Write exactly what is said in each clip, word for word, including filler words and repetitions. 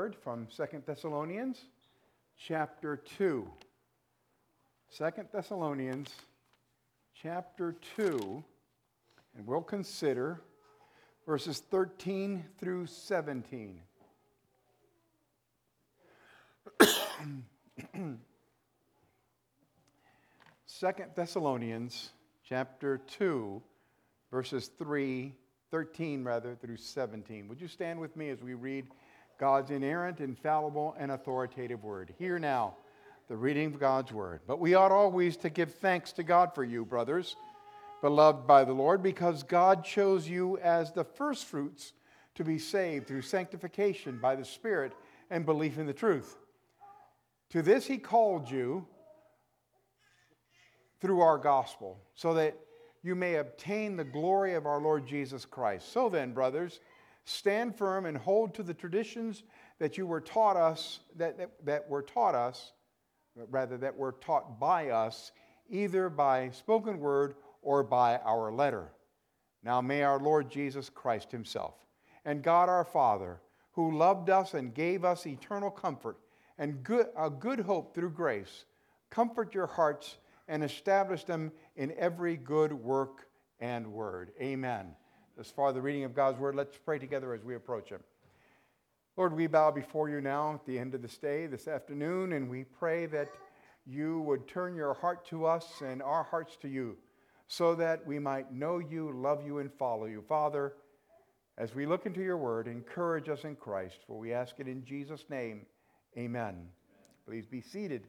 word from Second Thessalonians chapter two. Second Thessalonians chapter two, and we'll consider verses thirteen through seventeen. Second Thessalonians chapter two, verses three, thirteen rather, through seventeen. Would you stand with me as we read God's inerrant, infallible, and authoritative word? Hear now the reading of God's word. But we ought always to give thanks to God for you, brothers, beloved by the Lord, because God chose you as the firstfruits to be saved through sanctification by the Spirit and belief in the truth. To this he called you through our gospel, so that you may obtain the glory of our Lord Jesus Christ. So then, brothers, stand firm and hold to the traditions that you were taught us, that, that, that were taught us, rather that were taught by us, either by spoken word or by our letter. Now may our Lord Jesus Christ himself and God our Father, who loved us and gave us eternal comfort and good, a good hope through grace, comfort your hearts and establish them in every good work and word. Amen. As far as the reading of God's word, let's pray together as we approach him. Lord, we bow before you now at the end of this day, this afternoon, and we pray that you would turn your heart to us and our hearts to you, so that we might know you, love you, and follow you. Father, as we look into your word, encourage us in Christ, for we ask it in Jesus' name. Amen. Please be seated.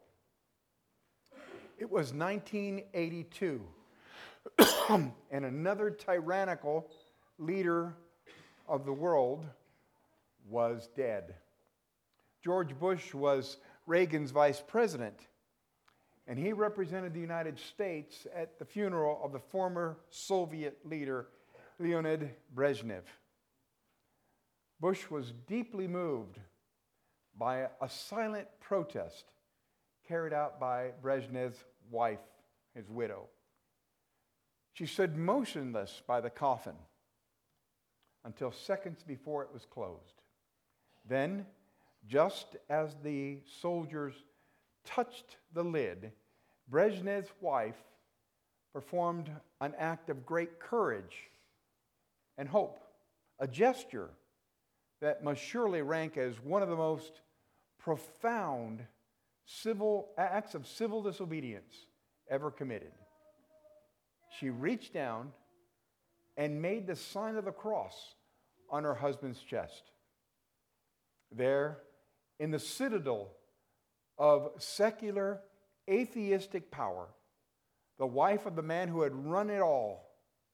It was nineteen eighty-two, and another tyrannical leader of the world was dead. George Bush was Reagan's vice president, and he represented the United States at the funeral of the former Soviet leader, Leonid Brezhnev. Bush was deeply moved by a silent protest carried out by Brezhnev's wife, his widow. She stood motionless by the coffin until seconds before it was closed. Then, just as the soldiers touched the lid, Brezhnev's wife performed an act of great courage and hope, a gesture that must surely rank as one of the most profound civil acts of civil disobedience ever committed. She reached down and made the sign of the cross on her husband's chest. There, in the citadel of secular, atheistic power, the wife of the man who had run it all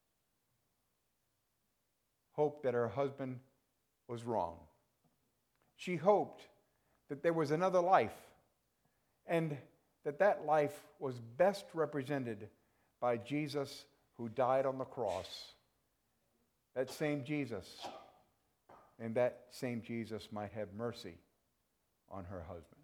hoped that her husband was wrong. She hoped that there was another life, and that that life was best represented by Jesus, who died on the cross. That same Jesus, and that same Jesus might have mercy on her husband.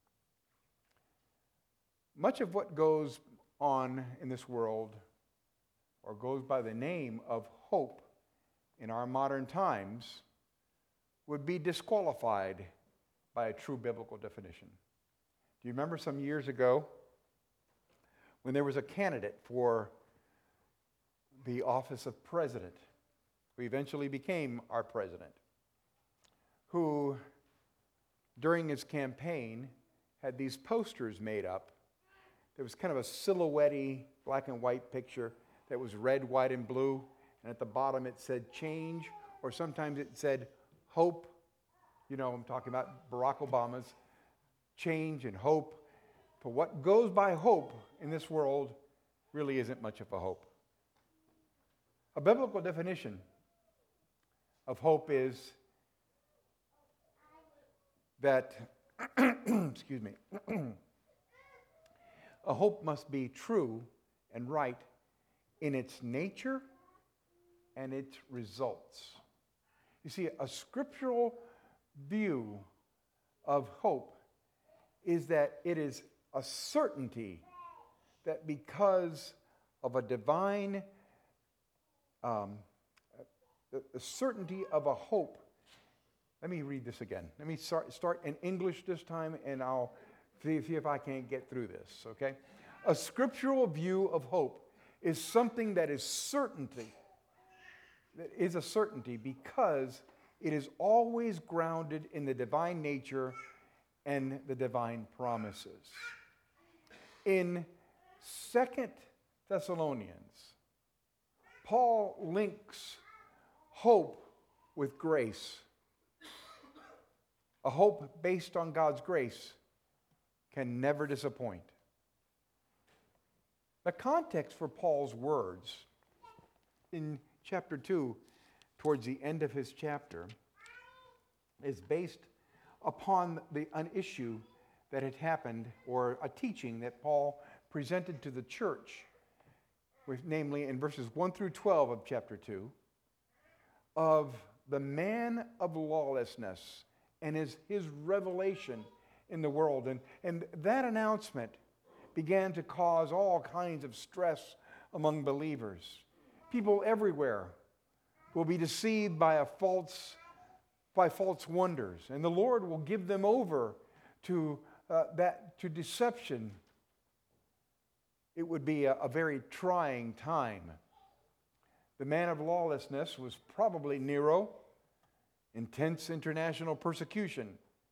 Much of what goes on in this world, or goes by the name of hope in our modern times, would be disqualified by a true biblical definition. Do you remember some years ago when there was a candidate for the office of president, who eventually became our president, who during his campaign had these posters made up? There was kind of a silhouette-y black and white picture that was red, white, and blue, and at the bottom it said change, or sometimes it said hope. You know, I'm talking about Barack Obama's change and hope. For what goes by hope in this world really isn't much of a hope. A biblical definition of hope is that, excuse me, a hope must be true and right in its nature and its results. You see, a scriptural view of hope is that it is a certainty that because of a divine, um, the, the certainty of a hope Let me read this again. Let me start, start in English this time, and I'll see, see if I can't get through this, okay? A scriptural view of hope is something that is certainty, that is a certainty because it is always grounded in the divine nature and the divine promises. In Second Thessalonians, Paul links hope with grace. A hope based on God's grace can never disappoint. The context for Paul's words in chapter two, towards the end of his chapter, is based upon the, an issue that had happened, or a teaching that Paul presented to the church, with, namely in verses one through twelve of chapter two, of the man of lawlessness and his, his revelation in the world. And, and that announcement began to cause all kinds of stress among believers. People everywhere will be deceived by a false, by false wonders, and the Lord will give them over to uh, that to deception. It would be a, a very trying time. The man of lawlessness was probably Nero. Intense international persecution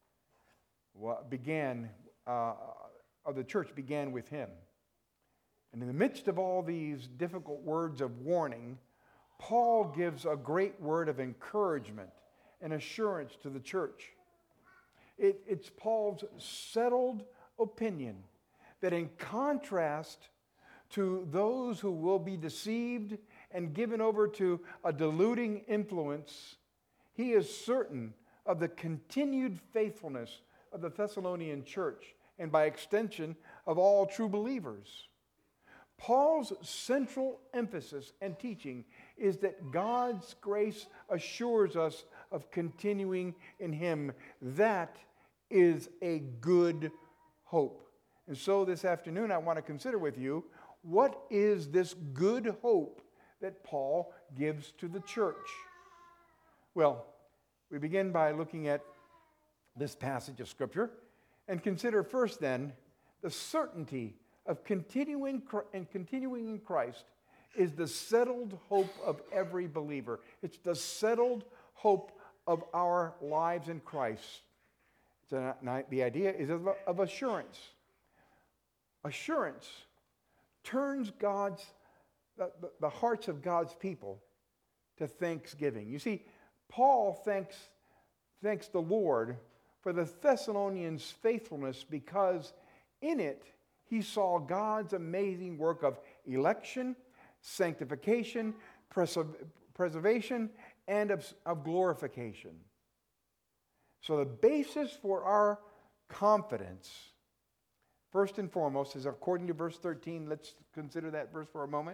began uh, of the church began with him. And in the midst of all these difficult words of warning, Paul gives a great word of encouragement and assurance to the church. It, it's Paul's settled opinion that in contrast to those who will be deceived and given over to a deluding influence, he is certain of the continued faithfulness of the Thessalonian church, and by extension of all true believers. Paul's central emphasis and teaching is that God's grace assures us of continuing in Him. That is a good hope. And so this afternoon I want to consider with you, what is this good hope that Paul gives to the church? Well, we begin by looking at this passage of Scripture and consider first then the certainty of continuing and continuing in Christ is the settled hope of every believer. It's the settled hope of our lives in Christ. It's a, the idea is of, of assurance. Assurance turns God's the, the hearts of God's people to thanksgiving. You see, Paul thanks thanks the Lord for the Thessalonians' faithfulness because in it he saw God's amazing work of election, sanctification, preserv- preservation, and of, of glorification. So the basis for our confidence, first and foremost, is according to verse thirteen. Let's consider that verse for a moment.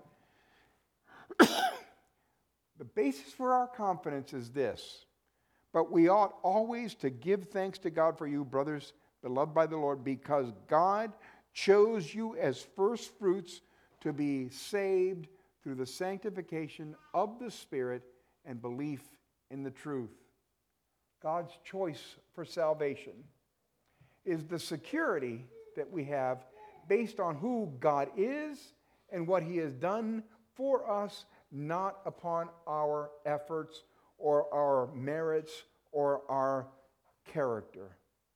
The basis for our confidence is this: but we ought always to give thanks to God for you, brothers, beloved by the Lord, because God chose you as first fruits to be saved through the sanctification of the Spirit and belief in the truth. God's choice for salvation is the security that we have based on who God is and what He has done for us, not upon our efforts or our merits or our character.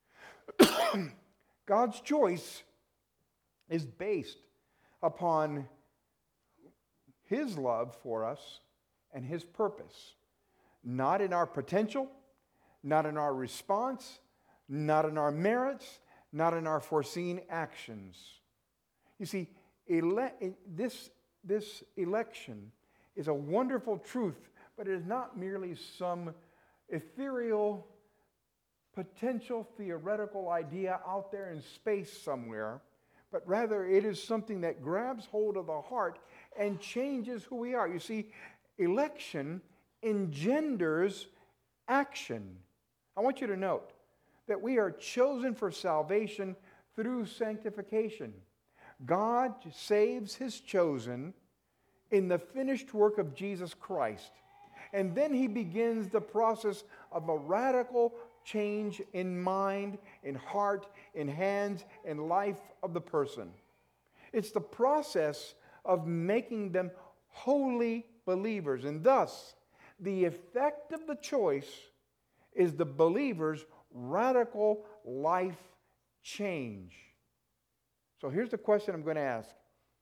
God's choice is based upon His love for us and His purpose, not in our potential, not in our response, not in our merits, not in our foreseen actions. You see, ele- this, this election is a wonderful truth, but it is not merely some ethereal, potential theoretical idea out there in space somewhere, but rather it is something that grabs hold of the heart and changes who we are. You see, election engenders action. I want you to note that we are chosen for salvation through sanctification. God saves His chosen in the finished work of Jesus Christ. And then he begins the process of a radical change in mind, in heart, in hands, in life of the person. It's the process of making them holy believers. And thus, the effect of the choice is the believer's radical life change. So here's the question I'm going to ask.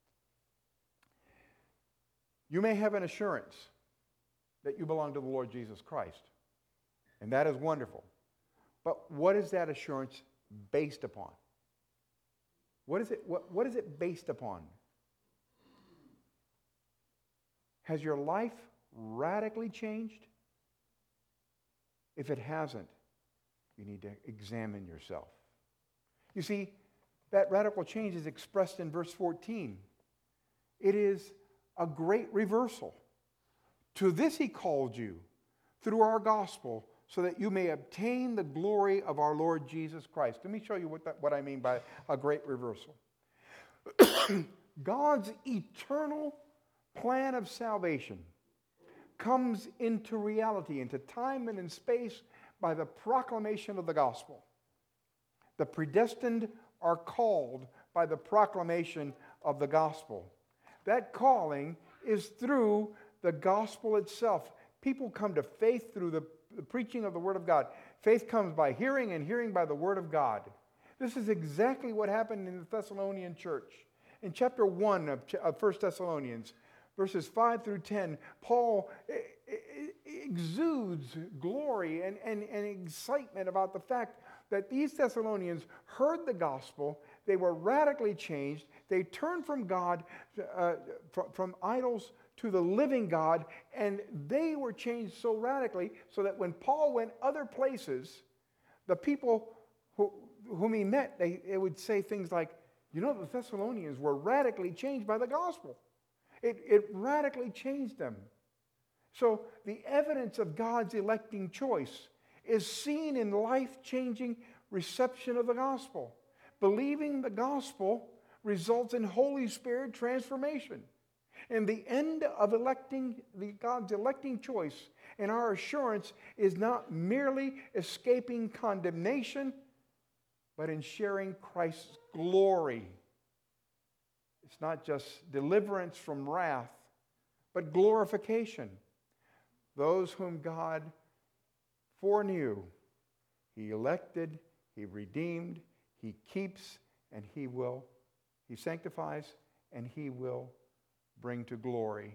You may have an assurance that you belong to the Lord Jesus Christ, and that is wonderful. But what is that assurance based upon? What is it, what, what is it based upon? Has your life radically changed? If it hasn't, you need to examine yourself. You see, that radical change is expressed in verse fourteen. It is a great reversal. To this he called you through our gospel, so that you may obtain the glory of our Lord Jesus Christ. Let me show you what, that, what I mean by a great reversal. God's eternal plan of salvation comes into reality, into time and in space, by the proclamation of the gospel. The predestined are called by the proclamation of the gospel. That calling is through the gospel itself. People come to faith through the, the preaching of the Word of God. Faith comes by hearing, and hearing by the Word of God. This is exactly what happened in the Thessalonian church. In chapter one of, of First Thessalonians, verses five through ten, Paul exudes glory and, and, and excitement about the fact that these Thessalonians heard the gospel, they were radically changed, they turned from God, uh, from, from idols to the living God, and they were changed so radically so that when Paul went other places, the people who, whom he met, they, they would say things like, you know, the Thessalonians were radically changed by the gospel. It, it radically changed them. So the evidence of God's electing choice is seen in life-changing reception of the gospel. Believing the gospel results in Holy Spirit transformation. And the end of electing the God's electing choice and our assurance is not merely escaping condemnation, but in sharing Christ's glory. It's not just deliverance from wrath, but glorification. Those whom God foreknew, he elected, he redeemed, he keeps, and he will, he sanctifies, and he will bring to glory.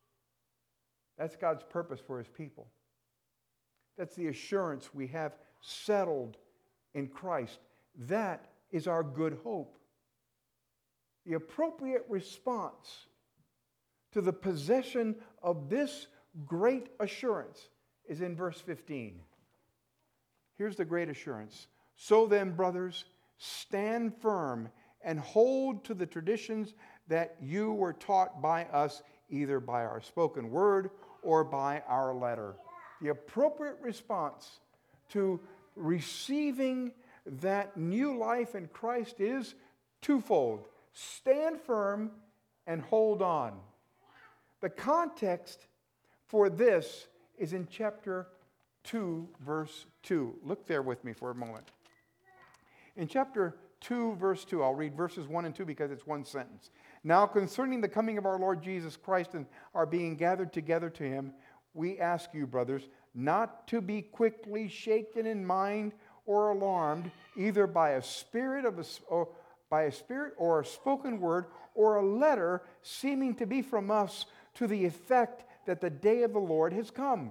That's God's purpose for his people. That's the assurance we have settled in Christ. That is our good hope. The appropriate response to the possession of this great assurance is in verse fifteen. Here's the great assurance. So then, brothers, stand firm and hold to the traditions that you were taught by us, either by our spoken word or by our letter. The appropriate response to receiving that new life in Christ is twofold. Stand firm and hold on. The context for this is in chapter two, verse two. Look there with me for a moment. In chapter two, verse two, I'll read verses one and two because it's one sentence. Now concerning the coming of our Lord Jesus Christ and our being gathered together to him, we ask you, brothers, not to be quickly shaken in mind or alarmed, either by a spirit of a, or by a spirit or a spoken word or a letter seeming to be from us, to the effect that the day of the Lord has come.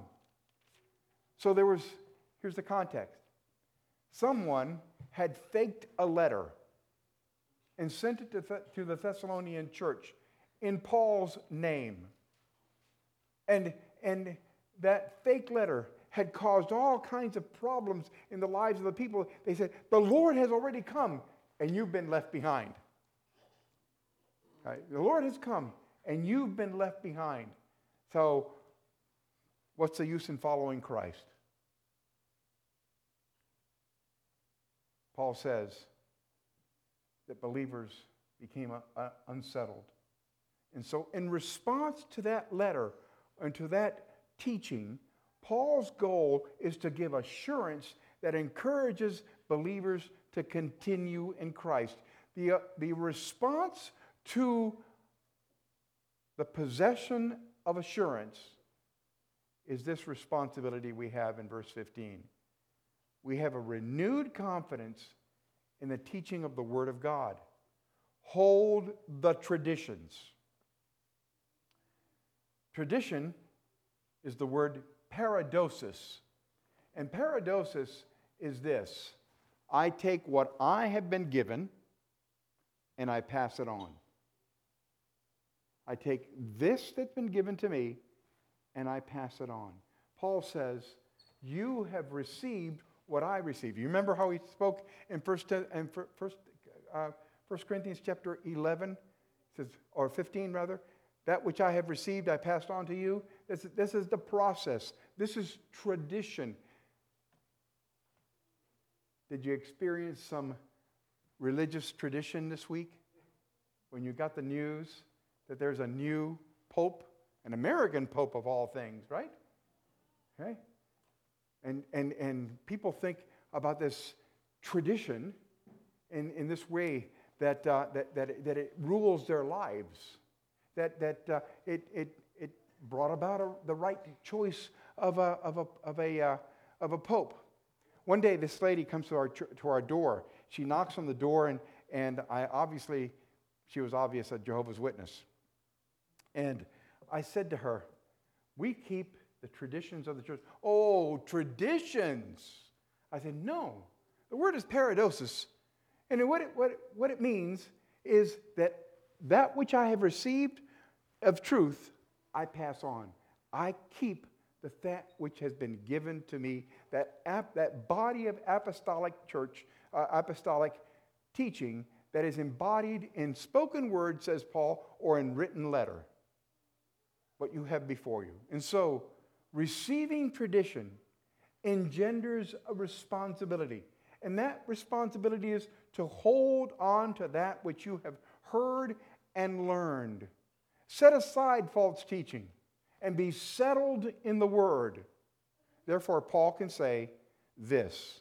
So there was, here's the context. Someone had faked a letter and sent it to, Th- to the Thessalonian church in Paul's name. And, and that fake letter had caused all kinds of problems in the lives of the people. They said, the Lord has already come, and you've been left behind. Right? The Lord has come, and you've been left behind. So, what's the use in following Christ? Paul says that believers became uh, unsettled. And so, in response to that letter and to that teaching, Paul's goal is to give assurance that encourages believers to continue in Christ. The, uh, the response to the possession of assurance is this responsibility we have in verse fifteen. We have a renewed confidence in the teaching of the Word of God. Hold the traditions. Tradition is the word paradosis. And paradosis is this: I take what I have been given and I pass it on. I take this that's been given to me and I pass it on. Paul says, you have received what I received. You remember how he spoke in First, in First, uh, First Corinthians chapter eleven, says, or fifteen rather? That which I have received, I passed on to you. This, this is the process. This is tradition. Did you experience some religious tradition this week when you got the news that there's a new pope, an American pope of all things, right? Okay? And, and, and people think about this tradition in, in this way that, uh, that, that, it, that it rules their lives, that, that uh, it, it, it brought about a, the right choice of a, of a, of a, uh, of a pope. One day, this lady comes to our, to our door. She knocks on the door, and, and I obviously, she was obvious a Jehovah's Witness. And I said to her, we keep the traditions of the church. Oh, traditions. I said, no. The word is paradosis. And what it, what, it, what it means is that that which I have received of truth, I pass on. I keep the that which has been given to me, that, ap, that body of apostolic church, uh, apostolic teaching that is embodied in spoken word, says Paul, or in written letter, what you have before you. And so, receiving tradition engenders a responsibility. And that responsibility is to hold on to that which you have heard and learned. Set aside false teaching and be settled in the Word. Therefore, Paul can say this.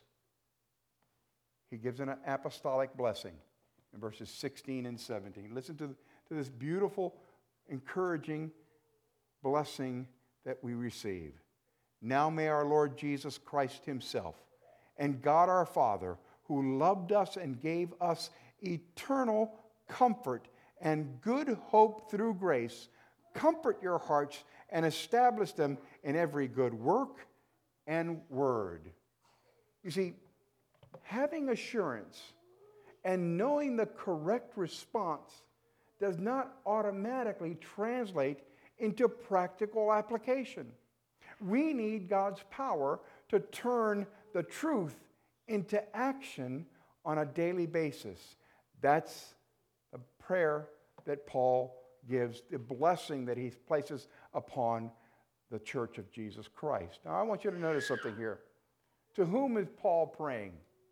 He gives an apostolic blessing in verses sixteen and seventeen. Listen to, to this beautiful, encouraging blessing that we receive. Now may our Lord Jesus Christ himself and God our Father, who loved us and gave us eternal comfort and good hope through grace, comfort your hearts and establish them in every good work and word. You see, having assurance and knowing the correct response does not automatically translate into practical application. We need God's power to turn the truth into action on a daily basis. That's the prayer that Paul gives, the blessing that he places upon the church of Jesus Christ. Now, I want you to notice something here. To whom is Paul praying?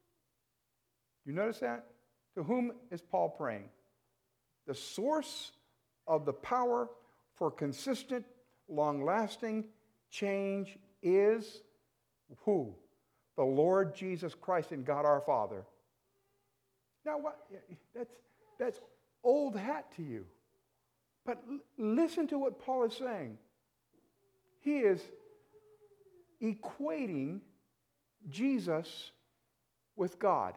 You notice that? To whom is Paul praying? The source of the power for consistent, long-lasting change is who? The Lord Jesus Christ and God our Father. Now, what? That's, that's old hat to you. But l- listen to what Paul is saying. He is equating Jesus with God.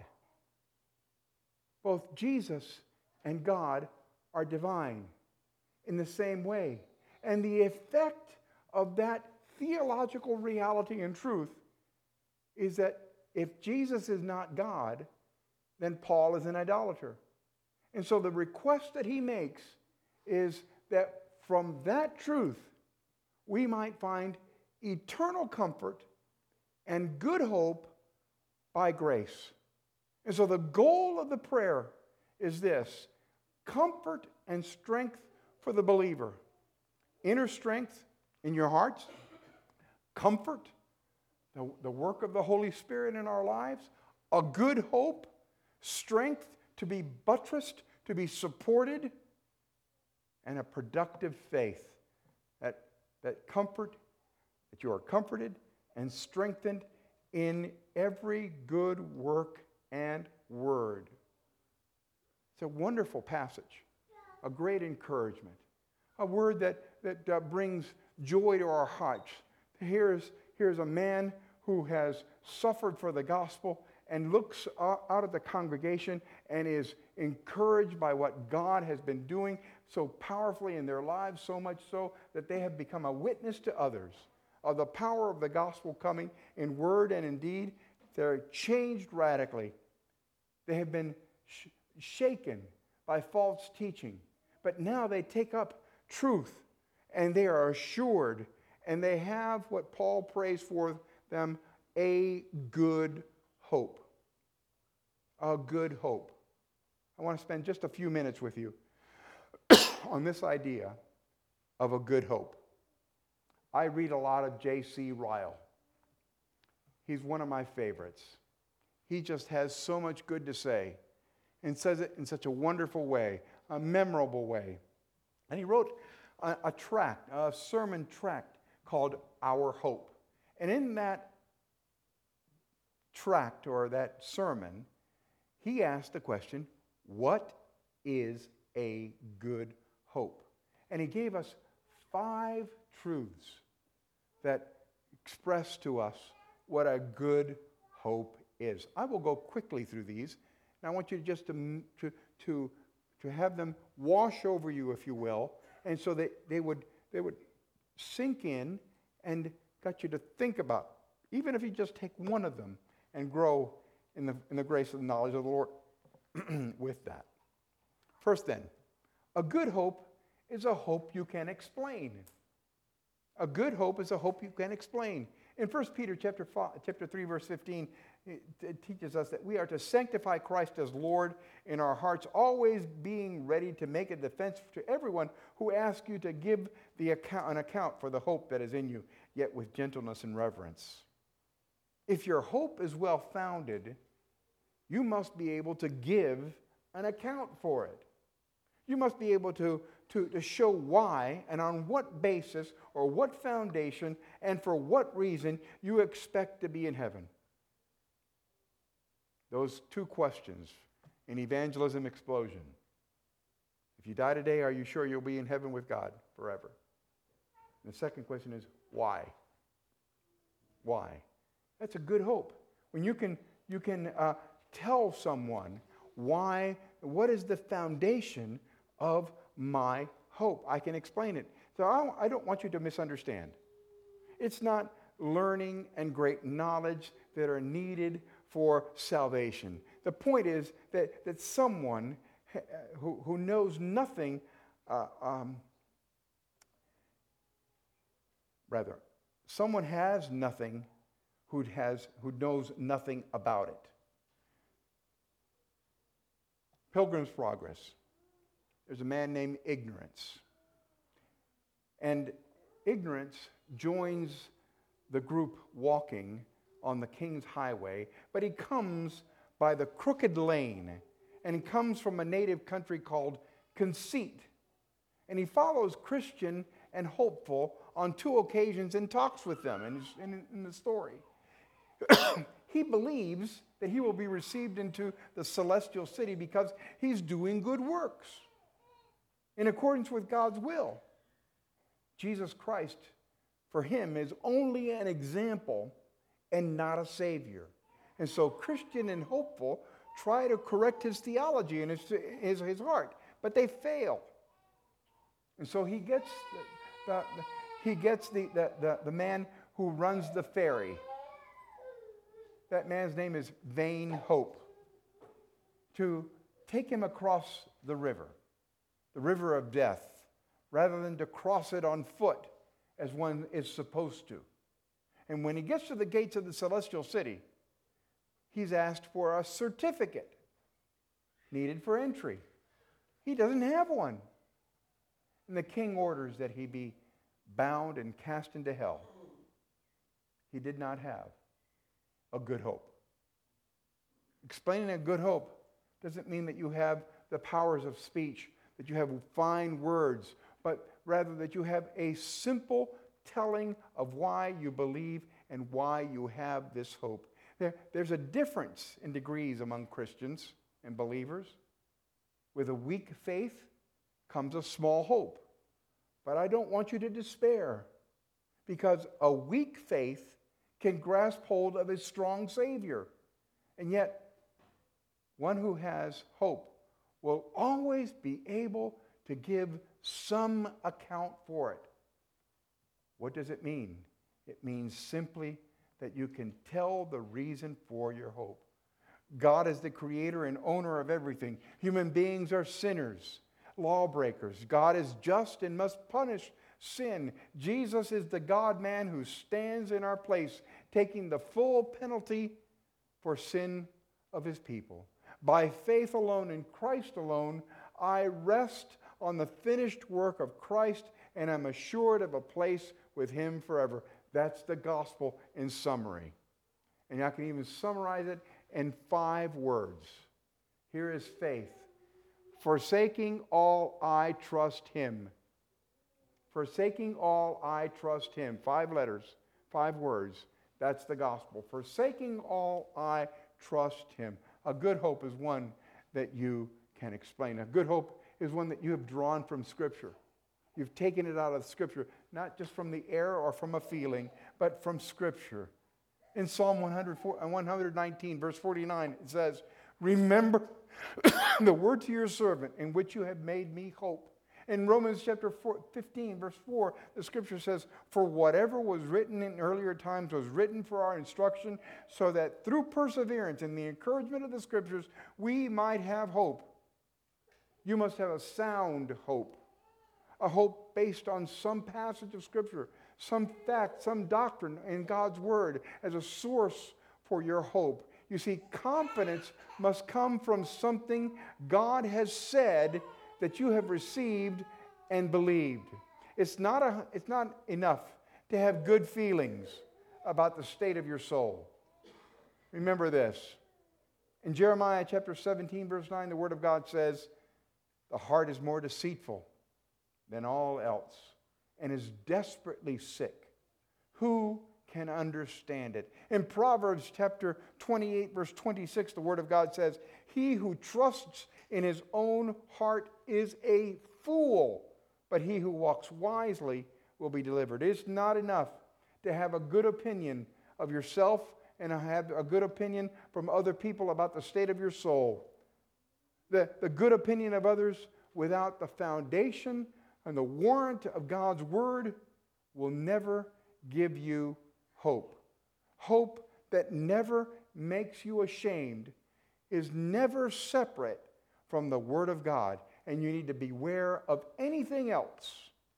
Both Jesus and God are divine in the same way. And the effect of that theological reality and truth is that if Jesus is not God, then Paul is an idolater. And so the request that he makes is that from that truth, we might find eternal comfort and good hope by grace. And so the goal of the prayer is this: comfort and strength for the believer. Inner strength in your hearts, comfort, the, the work of the Holy Spirit in our lives, a good hope, strength to be buttressed, to be supported, and a productive faith. That, that comfort that you are comforted and strengthened in every good work and word. It's a wonderful passage, a great encouragement, a word that, that uh, brings joy to our hearts. Here's, here's a man who has suffered for the gospel and looks out of the congregation and is encouraged by what God has been doing so powerfully in their lives, so much so that they have become a witness to others of the power of the gospel coming in word and in deed. They're changed radically. They have been sh- shaken by false teaching, but now they take up truth and they are assured, and they have what Paul prays for them, a good hope. A good hope. I want to spend just a few minutes with you on this idea of a good hope. I read a lot of J C Ryle. He's one of my favorites. He just has so much good to say and says it in such a wonderful way, a memorable way. And he wrote a, a tract, a sermon tract called Our Hope. And in that tract or that sermon, he asked the question, what is a good hope? And he gave us five truths that express to us what a good hope is. I will go quickly through these, and I want you just to, to, to, to have them wash over you, if you will, and so that they would, they would sink in and got you to think about, even if you just take one of them and grow in the, in the grace of the knowledge of the Lord with that. First then, a good hope is a hope you can explain. A good hope is a hope you can explain. In First Peter chapter, five, chapter three, verse fifteen, it, it teaches us that we are to sanctify Christ as Lord in our hearts, always being ready to make a defense to everyone who asks you to give the account, an account for the hope that is in you, yet with gentleness and reverence. If your hope is well founded, you must be able to give an account for it. You must be able to, to, to show why and on what basis or what foundation and for what reason you expect to be in heaven. Those two questions in Evangelism Explosion. If you die today, are you sure you'll be in heaven with God forever? And the second question is, why? Why? That's a good hope. When you can, you can uh, tell someone why, what is the foundation of my hope. I can explain it. So I, I don't want you to misunderstand. It's not learning and great knowledge that are needed for salvation. The point is that, that someone who, who knows nothing, uh, um, rather, someone has nothing who has who knows nothing about it. Pilgrim's Progress. There's a man named Ignorance. And Ignorance joins the group walking on the King's Highway, but he comes by the crooked lane, and he comes from a native country called Conceit. And he follows Christian and Hopeful on two occasions and talks with them in, his, in, in the story. He believes that he will be received into the celestial city because he's doing good works in accordance with God's will. Jesus Christ, for him, is only an example and not a savior. And so Christian and Hopeful try to correct his theology and his, his, his heart, but they fail. And so he gets the, the, the, he gets the, the, the, the man who runs the ferry. That man's name is Vain Hope, to take him across the river, the river of death, rather than to cross it on foot as one is supposed to. And when he gets to the gates of the celestial city, he's asked for a certificate needed for entry. He doesn't have one. And the king orders that he be bound and cast into hell. He did not have a good hope. Explaining a good hope doesn't mean that you have the powers of speech, that you have fine words, but rather that you have a simple telling of why you believe and why you have this hope. There, there's a difference in degrees among Christians and believers. With a weak faith comes a small hope. But I don't want you to despair, because a weak faith can grasp hold of a strong Savior. And yet, one who has hope will always be able to give some account for it. What does it mean? It means simply that you can tell the reason for your hope. God is the creator and owner of everything. Human beings are sinners, lawbreakers. God is just and must punish sin. Jesus is the God-man who stands in our place, taking the full penalty for sin of his people. By faith alone in Christ alone, I rest on the finished work of Christ, and I'm assured of a place with him forever. That's the gospel in summary. And I can even summarize it in five words. Here is faith. Forsaking all, I trust him. Forsaking all, I trust him. Five letters, five words. That's the gospel. Forsaking all, I trust him. A good hope is one that you can explain. A good hope is one that you have drawn from Scripture. You've taken it out of Scripture, not just from the air or from a feeling, but from Scripture. In Psalm one nineteen, verse forty-nine, it says, remember the word to your servant in which you have made me hope. In Romans chapter fifteen, verse four, the Scripture says, for whatever was written in earlier times was written for our instruction, so that through perseverance and the encouragement of the Scriptures, we might have hope. You must have a sound hope. A hope based on some passage of Scripture, some fact, some doctrine in God's Word as a source for your hope. You see, confidence must come from something God has said that you have received and believed. It's not, a, it's not enough to have good feelings about the state of your soul. Remember this. In Jeremiah chapter seventeen, verse nine, the Word of God says, the heart is more deceitful than all else, and is desperately sick. Who can understand it? In Proverbs chapter twenty-eight, verse twenty-six, the Word of God says, he who trusts in his own heart is a fool, but he who walks wisely will be delivered. It's not enough to have a good opinion of yourself and have a good opinion from other people about the state of your soul. The, the good opinion of others without the foundation and the warrant of God's Word will never give you hope. Hope that never makes you ashamed is never separate from the Word of God, and you need to beware of anything else.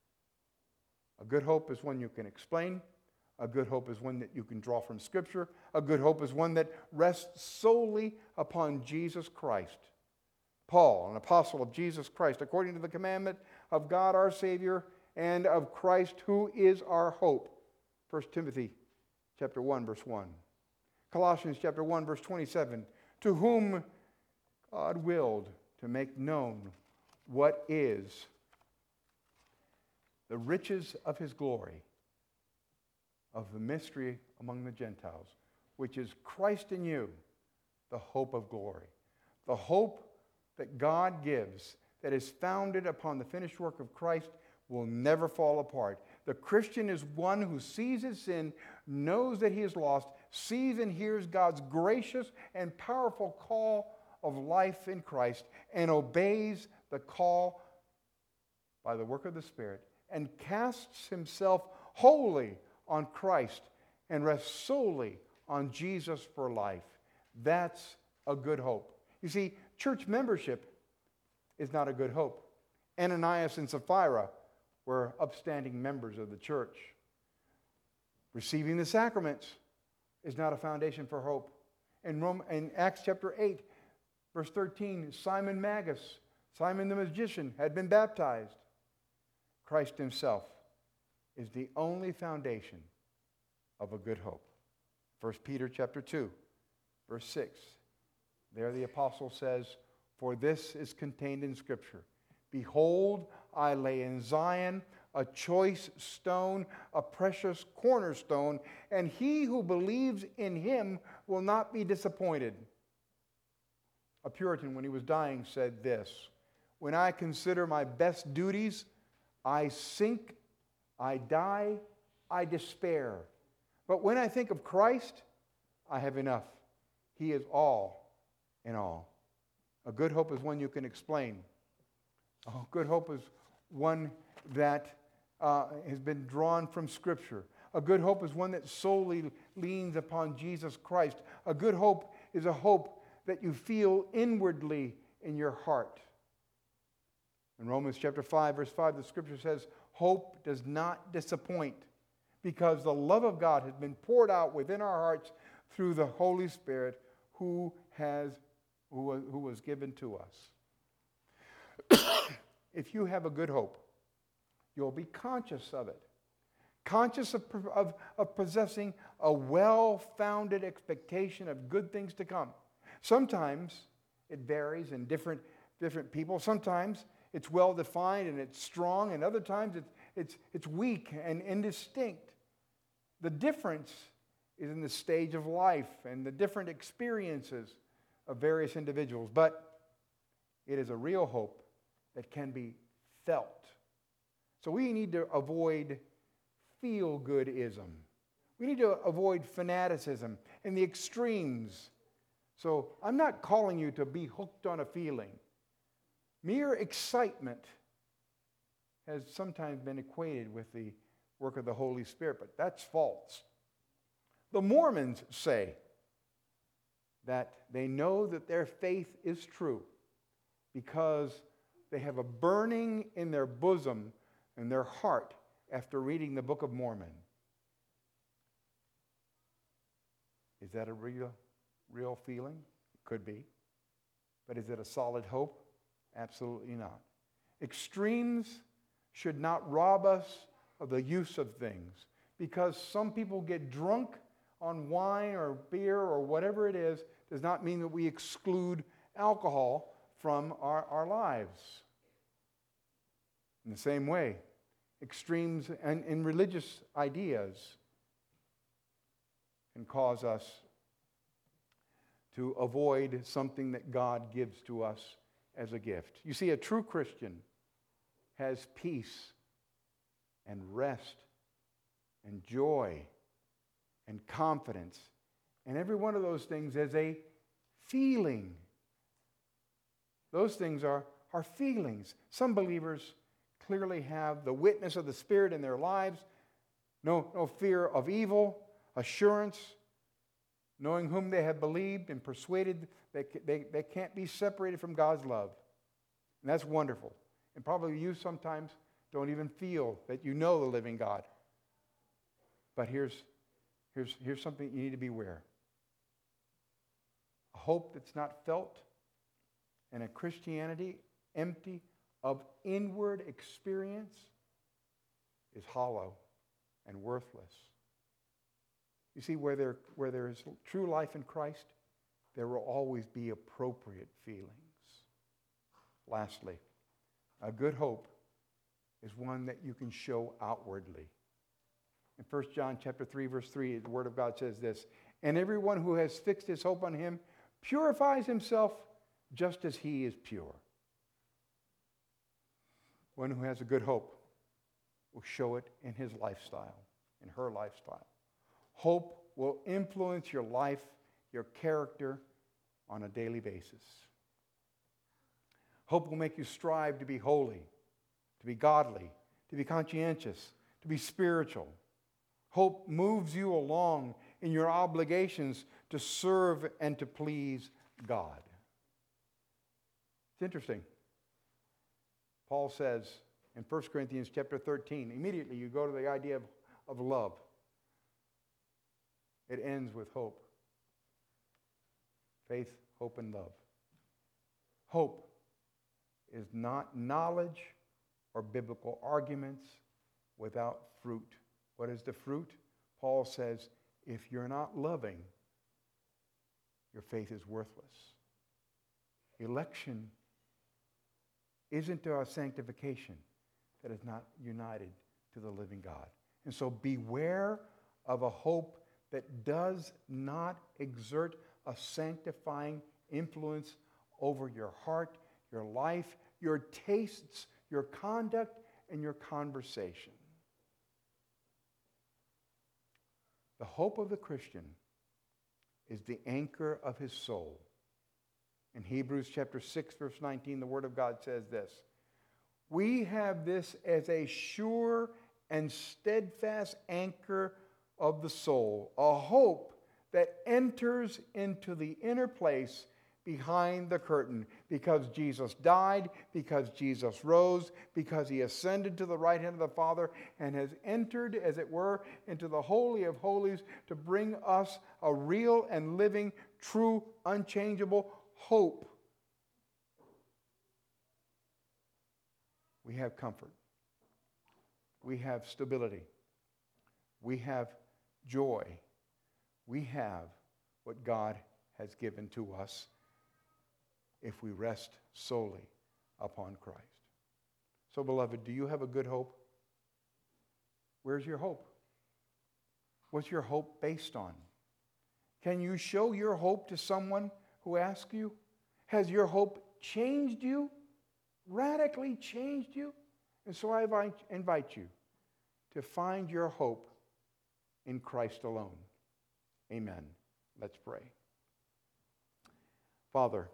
A good hope is one you can explain. A good hope is one that you can draw from Scripture. A good hope is one that rests solely upon Jesus Christ. Paul, an apostle of Jesus Christ, according to the commandment of God our Savior and of Christ who is our hope. First Timothy chapter one, verse one. Colossians chapter one, verse twenty-seven. To whom God willed to make known what is the riches of his glory, of the mystery among the Gentiles, which is Christ in you, the hope of glory. The hope that God gives, that is founded upon the finished work of Christ, will never fall apart. The Christian is one who sees his sin, knows that he is lost, sees and hears God's gracious and powerful call of life in Christ, and obeys the call by the work of the Spirit, and casts himself wholly on Christ and rests solely on Jesus for life. That's a good hope. You see, church membership is not a good hope. Ananias and Sapphira were upstanding members of the church. Receiving the sacraments is not a foundation for hope. In, Rome, in Acts chapter eight, verse thirteen, Simon Magus, Simon the magician, had been baptized. Christ himself is the only foundation of a good hope. First Peter chapter two, verse six. There the apostle says, for this is contained in Scripture. Behold, I lay in Zion a choice stone, a precious cornerstone, and he who believes in him will not be disappointed. A Puritan, when he was dying, said this, "When I consider my best duties, I sink, I die, I despair. But when I think of Christ, I have enough. He is all in all." A good hope is one you can explain. A good hope is one that uh, has been drawn from Scripture. A good hope is one that solely leans upon Jesus Christ. A good hope is a hope that you feel inwardly in your heart. In Romans chapter five, verse five, the Scripture says, "Hope does not disappoint, because the love of God has been poured out within our hearts through the Holy Spirit who has who was, who was given to us." If you have a good hope, you'll be conscious of it. Conscious of, of, of possessing a well-founded expectation of good things to come. Sometimes it varies in different, different people. Sometimes it's well-defined and it's strong, and other times it's, it's, it's weak and indistinct. The difference is in the stage of life and the different experiences of various individuals. But it is a real hope that can be felt. So we need to avoid feel-goodism. We need to avoid fanaticism and the extremes. So I'm not calling you to be hooked on a feeling. Mere excitement has sometimes been equated with the work of the Holy Spirit, but that's false. The Mormons say that they know that their faith is true because they have a burning in their bosom and their heart after reading the Book of Mormon. Is that a real, real feeling? It could be. But is it a solid hope? Absolutely not. Extremes should not rob us of the use of things, because some people get drunk on wine or beer or whatever it is does not mean that we exclude alcohol from our, our lives. In the same way, extremes in, in religious ideas can cause us to avoid something that God gives to us as a gift. You see, a true Christian has peace and rest and joy and confidence. And every one of those things is a feeling. Those things are, are feelings. Some believers clearly have the witness of the Spirit in their lives, no, no fear of evil, assurance, knowing whom they have believed and persuaded that they, they can't be separated from God's love. And that's wonderful. And probably you sometimes don't even feel that you know the living God. But here's, here's, here's something you need to be aware. A hope that's not felt and a Christianity empty of inward experience is hollow and worthless. You see, where there, where there is true life in Christ, there will always be appropriate feelings. Lastly, a good hope is one that you can show outwardly. In First John chapter three, verse three, the Word of God says this, "And everyone who has fixed his hope on him purifies himself just as he is pure." One who has a good hope will show it in his lifestyle, in her lifestyle. Hope will influence your life, your character on a daily basis. Hope will make you strive to be holy, to be godly, to be conscientious, to be spiritual. Hope moves you along in your obligations to serve and to please God. It's interesting. Paul says in First Corinthians chapter thirteen, immediately you go to the idea of, of love. It ends with hope. Faith, hope, and love. Hope is not knowledge or biblical arguments without fruit. What is the fruit? Paul says, if you're not loving, your faith is worthless. Election isn't to our sanctification that is not united to the living God. And so beware of a hope that does not exert a sanctifying influence over your heart, your life, your tastes, your conduct, and your conversation. The hope of the Christian is the anchor of his soul. In Hebrews chapter six, verse nineteen, the Word of God says this: "We have this as a sure and steadfast anchor of the soul, a hope that enters into the inner place behind the curtain, because Jesus died, because Jesus rose, because he ascended to the right hand of the Father and has entered, as it were, into the Holy of Holies to bring us a real and living, true, unchangeable hope." We have comfort. We have stability. We have joy. We have what God has given to us if we rest solely upon Christ. So, beloved, do you have a good hope? Where's your hope? What's your hope based on? Can you show your hope to someone who asks you? Has your hope changed you? Radically changed you? And so I invite you to find your hope in Christ alone. Amen. Let's pray. Father,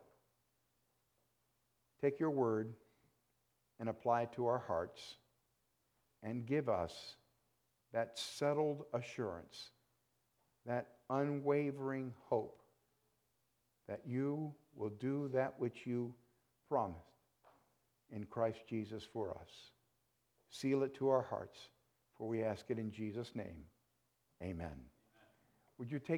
take your word and apply it to our hearts and give us that settled assurance, that unwavering hope that you will do that which you promised in Christ Jesus for us. Seal it to our hearts, for we ask it in Jesus' name. Amen. Would you take